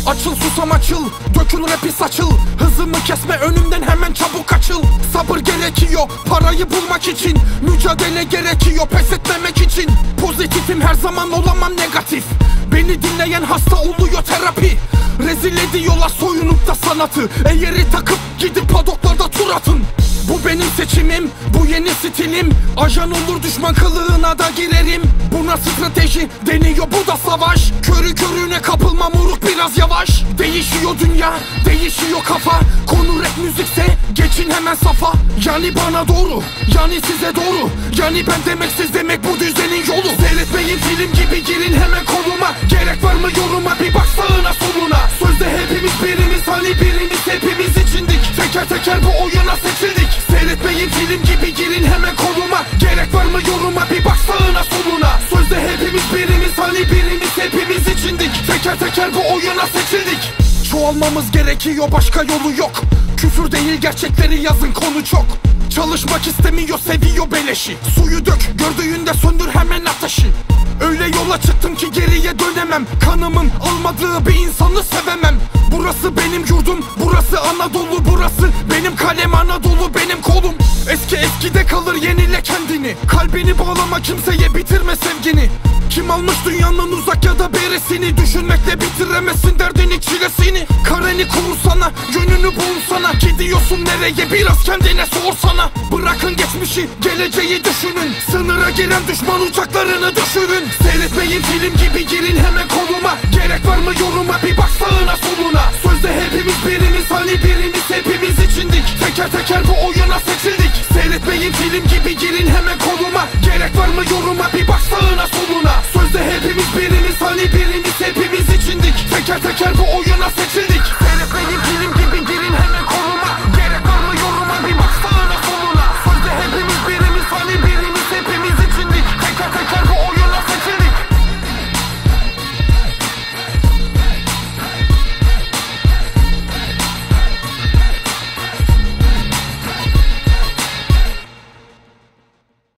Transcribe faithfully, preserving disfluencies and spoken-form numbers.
Açıl susam açıl, dökül rapi saçıl. Hızımı kesme önümden, hemen çabuk açıl. Sabır gerekiyor parayı bulmak için. Mücadele gerekiyor pes etmemek için. Pozitifim her zaman, olamam negatif. Beni dinleyen hasta oluyor terapi. Rezil ediyorlar soyunup da sanatı. Eğeri takıp gidip padoklarda tur atın. Bu benim seçimim, bu yeni stilim. Ajan olur düşman kılığına da girerim. Buna strateji deniyor, bu da savaş. Körü körüne kapılma moruk, biraz yavaş. Değişiyor dünya, değişiyor kafa. Konu rap müzikse geçin hemen safa. Yani bana doğru, yani size doğru. Yani ben demek siz demek, bu düzenin yolu. Seyretmeyin film gibi, girin hemen koluma. Gerek var mı yoruma, bir bak sağına soluna. Sözde hepimiz birimiz, hani birimiz hepimiz içindik. Teker teker bu oyuna seçildik. Seyretmeyin film gibi, girin hemen koluma. Gerek var mı yoruma, bir bak sağına soluna. Sözde hepimiz birimiz, hani birimiz hepimiz içindik. Teker teker bu oyuna seçildik. Çoğalmamız gerekiyor, başka yolu yok. Küfür değil gerçekleri yazın, konu çok. Çalışmak istemiyor, seviyor beleşi. Suyu dök, gördüğünde söndür hemen ateşi. Öyle yola çıktım ki geriye dönemem. Kanımın almadığı bir insanı sevemem. Burası benim yurdum, burası Anadolu. Burası benim kalem, Anadolu benim kolum. Eski eskide kalır, yenile kendini. Kalbini bağlama, kimseye bitirme sevgini. Kim almış dünyanın uzak ya da berisini? Düşünmekle bitiremezsin derdini, çilesini. Kareni kursana, yönünü bulsana. Gidiyorsun nereye, biraz kendine sorsana. Bırakın geçmişi, geleceği düşünün. Sınıra giren düşman uçaklarını düşürün. Seyretmeyin film gibi, girin hemen koluma. Gerek var mı yoruma, bir bak sağına soluna. Sözde hepimiz birimiz, hani birimiz hepimiz içindik. Teker teker bu oyuna seçildik. Seyretmeyin film gibi, girin hemen koluma. Gerek var mı yoruma, bir bak sağına soluna. Sözde hepimiz birimiz, hani birimiz hepimiz içindik. Teker teker bu oyuna seçildik.